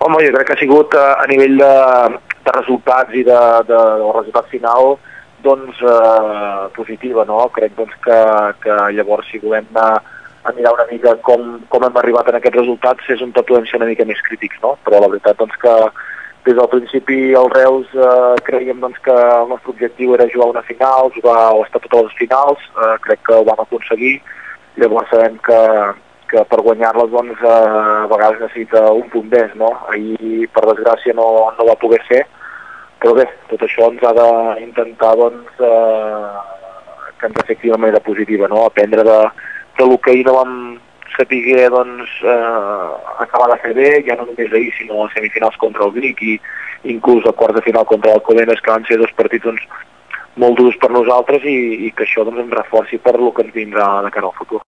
Home, jo crec que ha sigut a nivell de resultats i del resultat final doncs positiva, no? Crec doncs, que llavors si volem anar a mirar una mica com hem arribat en aquests resultats és on tot podem ser una mica més crítics, no? Però la veritat doncs que des del principi el Reus creiem doncs, que el nostre objectiu era jugar una final, jugar o estar totes les finals, crec que ho vam aconseguir, llavors sabem que per guanyar-les doncs, a vegades necessita un punt més, no? Ahir, per desgràcia, no va poder ser, però bé, tot això ens ha d'intentar doncs, que ens afecti d'una manera positiva, no? Aprendre del que ahir no vam saber doncs, acabar de fer bé, ja no només ahir, sinó a semifinals contra el Vic i inclús a quarts de final contra l'Alcobendas, que van ser dos partits doncs, molt durs per nosaltres i que això doncs, ens reforci per el que ens vindrà de cara al futur.